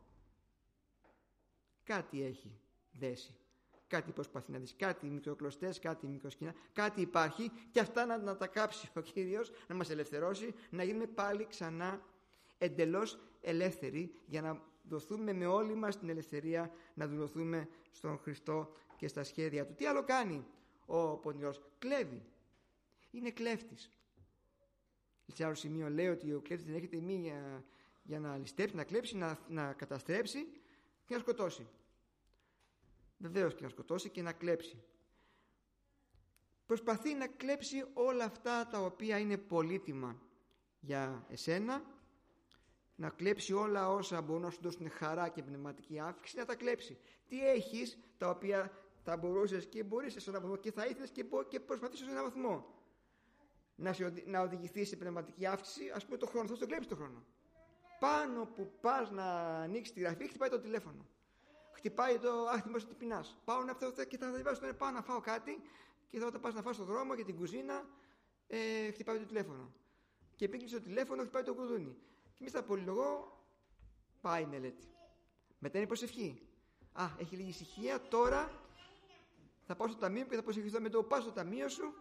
κάτι έχει δέσει. Κάτι προσπαθεί να δεις, κάτι μικροκλωστές, κάτι μικροσκηνά, κάτι υπάρχει, και αυτά να τα κάψει ο Κύριος, να μας ελευθερώσει, να γίνουμε πάλι ξανά εντελώς ελεύθεροι, για να δοθούμε με όλη μας την ελευθερία, να δοθούμε στον Χριστό και στα σχέδια του. Τι άλλο κάνει ο πονηρός? Κλέβει. Είναι κλέφτης. Σε άλλο σημείο λέει ότι ο κλέφτης δεν έχει τιμή για να ληστέψει, να κλέψει, να καταστρέψει και να σκοτώσει. Βεβαίως και να σκοτώσει και να κλέψει. Προσπαθεί να κλέψει όλα αυτά τα οποία είναι πολύτιμα για εσένα, να κλέψει όλα όσα μπορούν να σου δώσουν χαρά και πνευματική αύξηση, να τα κλέψει. Τι έχεις τα οποία θα μπορούσες και μπορείς σε έναν βαθμό και θα ήθελες και προσπαθείς σε έναν βαθμό να οδηγηθείς σε πνευματική αύξηση? Ας πούμε το χρόνο, θα το κλέψεις το χρόνο. Πάνω που πας να ανοίξεις τη γραφή, χτυπάει το τηλέφωνο. Χτυπάει το άθιμο σου, τι πεινάς. Πάω να και θα διαβάσω, πάω να φάω κάτι και θα όταν πας να φας στον δρόμο για την κουζίνα, χτυπάει το τηλέφωνο. Και πήγε στο τηλέφωνο, χτυπάει το κουδούνι. Και εμείς θα πολυλογώ, πάει η μελέτη. Μετά είναι προσευχή. Έχει λίγη ησυχία, τώρα θα πάω στο ταμείο και θα προσευχηθώ. Με το πας στο ταμείο σου,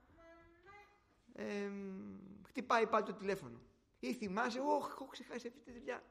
χτυπάει πάλι το τηλέφωνο. Ή θυμάσαι, έχω ξεχάσει αυτή τη δουλειά.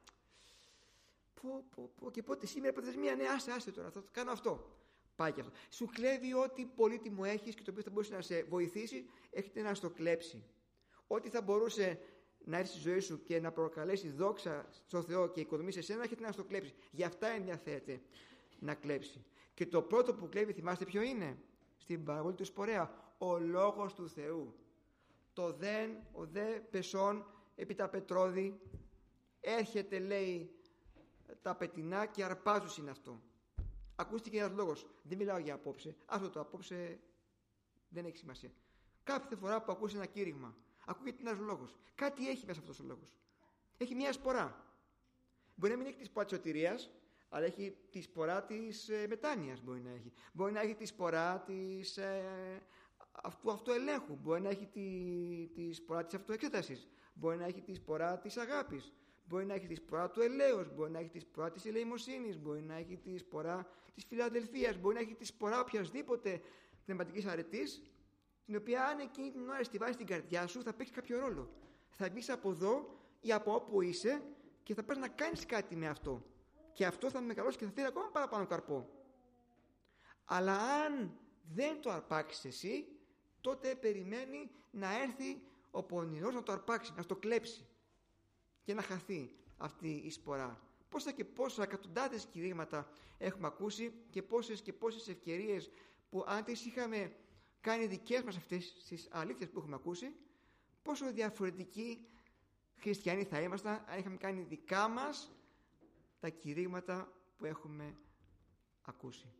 Και πότε σήμερα προθεσμία, ναι, άσε τώρα, θα το κάνω αυτό. Πάει και αυτό. Σου κλέβει ό,τι πολύτιμο έχεις και το οποίο θα μπορούσε να σε βοηθήσει, έχετε να στο κλέψει. Ό,τι θα μπορούσε να έρθει στη ζωή σου και να προκαλέσει δόξα στο Θεό και οικοδομή σε εσένα, έχετε να στο κλέψει. Γι' αυτά ενδιαφέρεται να κλέψει. Και το πρώτο που κλέβει, θυμάστε ποιο είναι? Στην παραβολή του Σπορέα, ο λόγος του Θεού. Το ο δε πεσόν επί τα πετρώδη, έρχεται, λέει, τα πετεινά και αρπάζους είναι αυτό. Ακούστηκε ένας λόγος. Δεν μιλάω για απόψε. Αυτό το απόψε δεν έχει σημασία. Κάθε φορά που ακούσει ένα κήρυγμα, ακούγεται ένας λόγος. Κάτι έχει μέσα αυτός ο λόγος. Έχει μια σπορά. Μπορεί να μην έχει τη σπορά της σωτηρίας, αλλά έχει τη σπορά της μετάνοιας. Μπορεί να έχει τη σπορά της αυτοελέγχου. Μπορεί να έχει τη σπορά της αυτοεξέτασης. Μπορεί να έχει τη σπορά της αγάπης. Μπορεί να έχει τη σπορά του ελέους, μπορεί να έχει τη σπορά της ελεημοσύνης, μπορεί να έχει τη σπορά της φιλαδελφίας, μπορεί να έχει τη σπορά οποιασδήποτε πνευματικής αρετής, την οποία αν εκείνη την ώρα τη βάζεις στην καρδιά σου θα παίξει κάποιο ρόλο. Θα βγεις από εδώ ή από όπου είσαι και θα πας να κάνεις κάτι με αυτό. Και αυτό θα μεγαλώσει και θα φέρει ακόμα παραπάνω καρπό. Αλλά αν δεν το αρπάξεις εσύ, τότε περιμένει να έρθει ο πονηρός να το αρπάξει, να το κλέψει και να χαθεί αυτή η σπορά. Πόσα και πόσα εκατοντάδες κηρύγματα έχουμε ακούσει και πόσες ευκαιρίες που αν τις είχαμε κάνει δικές μας αυτές τις αλήθειες που έχουμε ακούσει, πόσο διαφορετικοί χριστιανοί θα ήμασταν αν είχαμε κάνει δικά μας τα κηρύγματα που έχουμε ακούσει.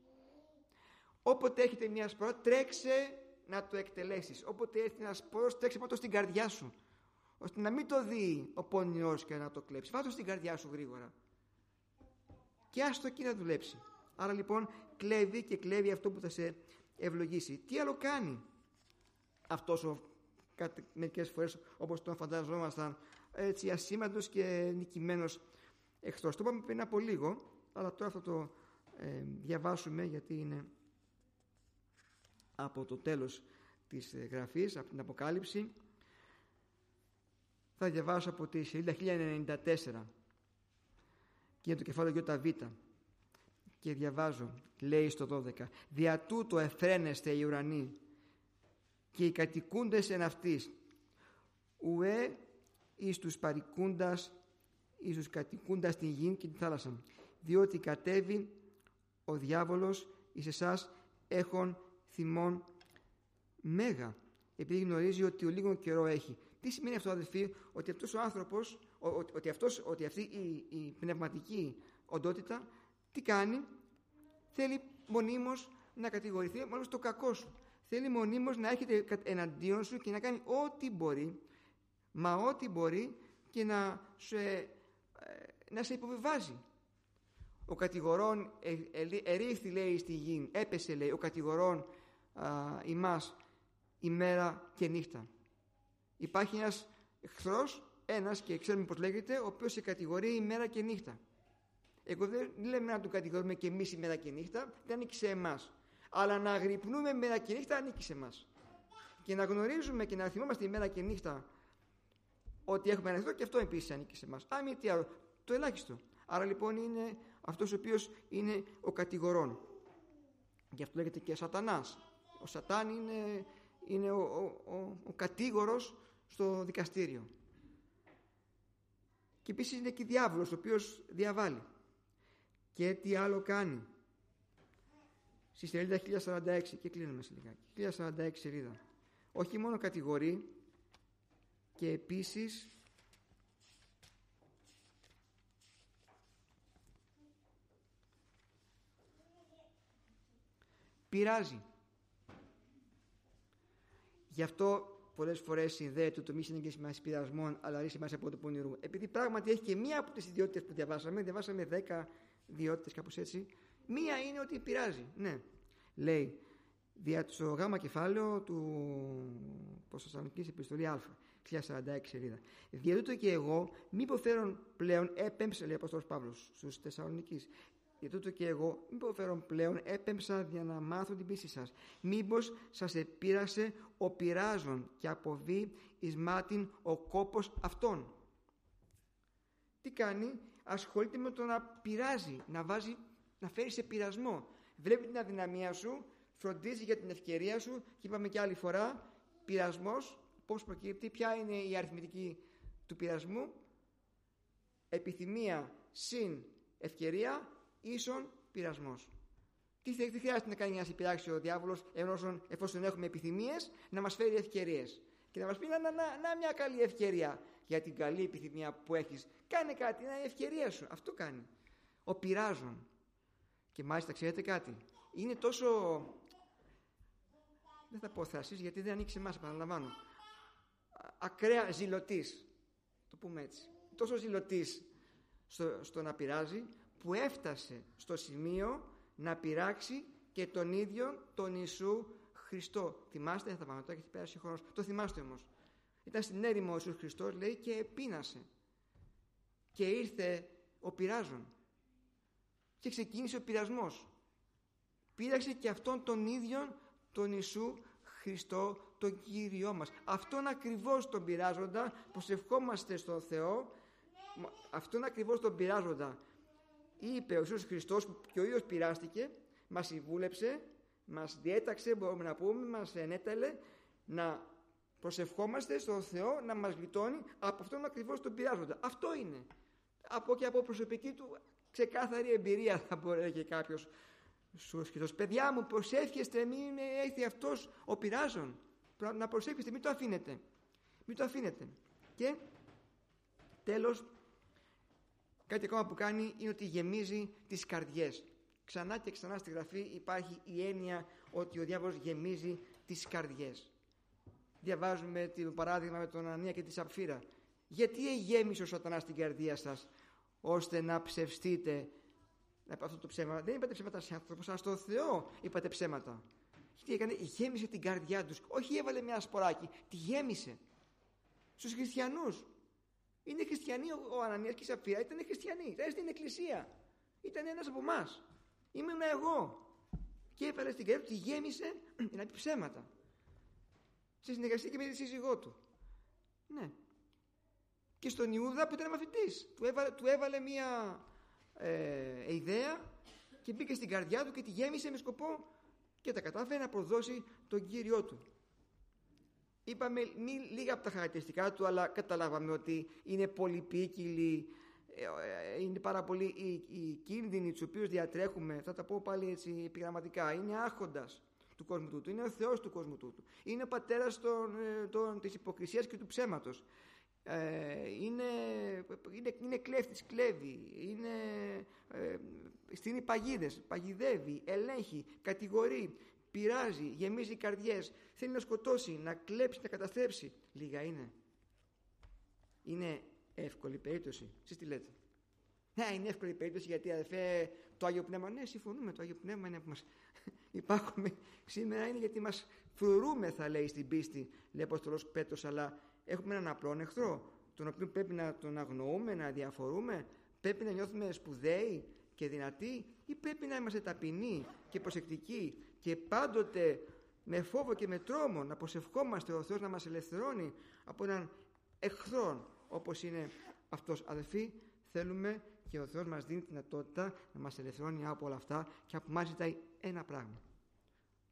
Όποτε έχετε μια σπορά, τρέξε να το εκτελέσεις. Όποτε έρθει ένα σπορός, τρέξε πρώτο στην καρδιά σου, ώστε να μην το δει ο πονηρός και να το κλέψει. Βάζω στην καρδιά σου γρήγορα και άστο εκεί να δουλέψει. Άρα λοιπόν κλέβει και κλέβει αυτό που θα σε ευλογήσει. Τι άλλο κάνει αυτός μερικές φορές, όπως τον φανταζόμασταν, έτσι ασήμαντος και νικημένος εχθρός? Το είπαμε πριν από λίγο, αλλά τώρα θα το διαβάσουμε, γιατί είναι από το τέλος της γραφής, από την Αποκάλυψη. Θα διαβάσω από τη σελίδα 1094 και το κεφάλαιο ΙΒ και διαβάζω. Λέει στο 12: «Δια τούτο εφραίνεστε οι ουρανοί και οι κατοικούντες εν αυτής, ουέ εις τους παρικούντας, εις τους κατοικούντας την γη και τη θάλασσα, διότι κατέβει ο διάβολος εις εσάς έχων θυμών μέγα, επειδή γνωρίζει ότι ο λίγον καιρό έχει». Τι σημαίνει αυτό, αδελφοί? Ότι αυτός ο άνθρωπος, ότι αυτή η πνευματική οντότητα τι κάνει? Θέλει μονίμως να κατηγορηθεί μόνο στο κακό σου. Θέλει μονίμως να έρχεται εναντίον σου και να κάνει ό,τι μπορεί, μα ό,τι μπορεί, και να σε υποβιβάζει. Ο κατηγορών ερήφθη, λέει, στη γη, έπεσε, λέει, ο κατηγορών ημάς ημέρα και νύχτα. Υπάρχει ένας εχθρός, ένας, και ξέρουμε πώς λέγεται, ο οποίος σε κατηγορεί ημέρα και νύχτα. Εγώ δεν λέμε να του κατηγορούμε και εμείς ημέρα και νύχτα, δεν ανήκει σε εμάς. Αλλά να αγρυπνούμε ημέρα και νύχτα ανήκει σε εμάς. Και να γνωρίζουμε και να θυμόμαστε ημέρα και νύχτα ότι έχουμε ένα εχθρό, και αυτό επίσης ανήκει σε εμάς. Αν μη τι άλλο, το ελάχιστο. Άρα λοιπόν είναι αυτός ο οποίος είναι ο κατηγορών. Γι' αυτό λέγεται και Σατανάς. Ο Σατάν είναι ο κατήγορος στο δικαστήριο. Και επίσης είναι και διάβολος, ο οποίος διαβάλλει. Και τι άλλο κάνει? Στη σελίδα 1046, και κλείνουμε σε λιγάκι, 1046 σελίδα. Όχι μόνο κατηγορεί, και επίσης πειράζει. Γι' αυτό πολλές φορές συνδέεται το μη συνέγγιση μας πειρασμών, αλλά ρίση μας από το πονηρού. Επειδή πράγματι έχει και μία από τις ιδιότητες που διαβάσαμε 10 ιδιότητες, κάπως έτσι. Μία είναι ότι πειράζει. Ναι. Λέει, δια το γάμα κεφάλαιο του Θεσσαλονικής επιστολή Α, 1046 σελίδα. Δια τούτο και εγώ, μη υποφέρον πλέον έπεμψα, λέει ο Απόστολος Παύλος στους Θεσσαλονικείς. Για τούτο και εγώ, μη υποφέρον πλέον έπεμψα για να μάθω την πίστη σας. Μήπως σας επήρασε ο πειράζων και αποβεί εις μάτιν ο κόπος αυτών. Τι κάνει? Ασχολείται με το να πειράζει, να φέρει σε πειρασμό. Βλέπει την αδυναμία σου, φροντίζει για την ευκαιρία σου, και είπαμε και άλλη φορά, πειρασμός, πώς προκύπτει, ποια είναι η αριθμητική του πειρασμού? Επιθυμία συν ευκαιρία ίσον πειρασμός. Τι χρειάζεται να κάνει να σε πειράξει ο διάβολος, εφόσον έχουμε επιθυμίες, να μας φέρει ευκαιρίες και να μας πει να μια καλή ευκαιρία για την καλή επιθυμία που έχεις. Κάνε κάτι, να είναι η ευκαιρία σου. Αυτό κάνει ο πειράζων. Και μάλιστα ξέρετε κάτι, είναι τόσο, δεν θα πω θρασής γιατί δεν ανοίξει εμάς, επαναλαμβάνω, ακραία ζηλωτής, το πούμε έτσι, τόσο ζηλωτής στο να πειράζει, που έφτασε στο σημείο να πειράξει και τον ίδιο τον Ιησού Χριστό. Θυμάστε, θα πάμε, τώρα έχει πέρασει ο χρόνος, το θυμάστε όμως. Ήταν στην έρημο ο Ιησούς Χριστός, λέει, και πείνασε. Και ήρθε ο πειράζων. Και ξεκίνησε ο πειρασμός. Πείραξε και αυτόν τον ίδιο τον Ιησού Χριστό, τον Κύριό μας. Αυτόν ακριβώς τον πειράζοντα, προσευχόμαστε στον Θεό, αυτόν ακριβώς τον πειράζοντα, είπε ο Ιησούς Χριστός, που και ο ίδιος πειράστηκε, μας συμβούλεψε, μας διέταξε, μπορούμε να πούμε, μας ενέταλε να προσευχόμαστε στον Θεό να μας γλιτώνει από αυτόν ακριβώς τον πειράζοντα. Αυτό είναι. Και από προσωπική του ξεκάθαρη εμπειρία, θα μπορεί και κάποιος στους Χριστός. Παιδιά μου, προσεύχεστε, μην έρθει αυτός ο πειράζων. Να προσεύχεστε, μην το αφήνετε. Μην το αφήνετε. Και τέλος, κάτι ακόμα που κάνει είναι ότι γεμίζει τις καρδιές. Ξανά και ξανά στη Γραφή υπάρχει η έννοια ότι ο διάβολος γεμίζει τις καρδιές. Διαβάζουμε το παράδειγμα με τον Ανανία και τη Σαπφύρα. Γιατί γέμισε ο Σατανάς την καρδία σας, ώστε να ψευστείτε από αυτό το ψέμα? Δεν είπατε ψέματα σε άνθρωπο, αλλά στο Θεό είπατε ψέματα. Τι έκανε? Γέμισε την καρδιά τους. Όχι έβαλε μια σποράκι, τη γέμισε. Στους χριστιανούς. Είναι χριστιανοί ο Ανανίας και η Σαπφύρα, ήταν χριστιανοί, ήταν στην εκκλησία. Ήταν ένας από εμάς. Ήμουν εγώ. Και έβαλε στην καρδιά του, τη γέμισε να πει ψέματα. Σε συνεργασία και με τη σύζυγό του. Ναι. Και στον Ιούδα που ήταν μαθητής, του έβαλε μια ιδέα και μπήκε στην καρδιά του και τη γέμισε με σκοπό και τα κατάφερε να προδώσει τον Κύριό του. Είπαμε λίγα από τα χαρακτηριστικά του, αλλά καταλάβαμε ότι είναι πολυπίκυλη, είναι πάρα πολλοί οι κίνδυνοι τους οποίους διατρέχουμε. Θα τα πω πάλι έτσι επιγραμματικά. Είναι άρχοντας του κόσμου τούτου, είναι ο Θεός του κόσμου τούτου, είναι ο πατέρας της υποκρισίας και του ψέματος, είναι κλέφτης, κλέβει, στείνει παγίδες, παγιδεύει, ελέγχει, κατηγορεί, πειράζει, γεμίζει καρδιές, θέλει να σκοτώσει, να κλέψει, να καταστρέψει. Λίγα είναι? Είναι εύκολη περίπτωση? Εσείς τι λέτε? Ναι, είναι εύκολη περίπτωση γιατί, αδερφέ, το Άγιο Πνεύμα, ναι, συμφωνούμε, το Άγιο Πνεύμα είναι που μας υπάρχουμε σήμερα, είναι γιατί μας φρουρούμε, θα λέει, στην πίστη, λέει ο Απόστολος Πέτρος, αλλά έχουμε έναν απλό εχθρό, τον οποίο πρέπει να τον αγνοούμε, να διαφορούμε? Πρέπει να νιώθουμε σπουδαίοι και δυνατοί, ή πρέπει να είμαστε ταπεινοί και προσεκτικοί και πάντοτε με φόβο και με τρόμο να προσευχόμαστε ο Θεός να μας ελευθερώνει από έναν εχθρό όπως είναι αυτός? Αδελφοί, θέλουμε και ο Θεός μας δίνει τη δυνατότητα να μας ελευθερώνει από όλα αυτά, και από εμάς ζητάει ένα πράγμα: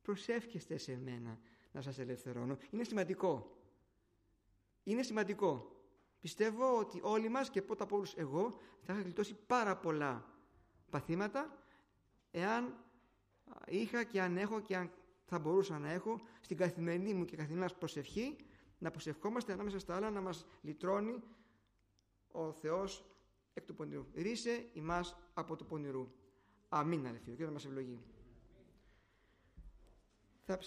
προσεύχεστε σε μένα να σας ελευθερώνω. Είναι σημαντικό. Είναι σημαντικό. Πιστεύω ότι όλοι μας και πρώτα απ' όλους εγώ θα είχα γλιτώσει πάρα πολλά παθήματα εάν είχα και αν έχω και αν θα μπορούσα να έχω στην καθημερινή μου και καθημερινή μας προσευχή να προσευχόμαστε ανάμεσα στα άλλα να μας λυτρώνει ο Θεός εκ του πονηρού. Ρίσε ημάς από του πονηρού. Αμήν, αδελφοί. Ο Κύριος να μας ευλογεί.